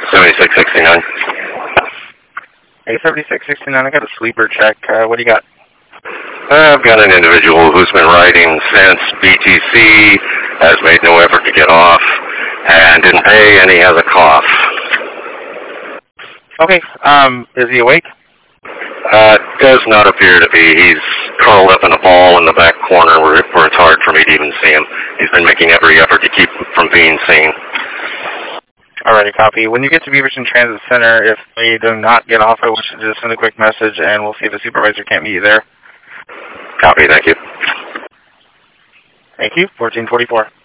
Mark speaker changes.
Speaker 1: 7669.
Speaker 2: Hey, 7669, I got a sleeper check. What do you got?
Speaker 1: I've got an individual who's been riding since BTC, has made no effort to get off, and didn't pay, and he has a cough.
Speaker 2: Okay, is he awake?
Speaker 1: Does not appear to be. He's curled up in a ball in the back corner where it's hard for me to even see him. He's been making every effort to keep from being seen.
Speaker 2: Alrighty, copy. When you get to Beaverton Transit Center, if they do not get off, I want you to just send a quick message, and we'll see if the supervisor can't meet you there.
Speaker 1: Copy, thank you.
Speaker 2: Thank you, 1444.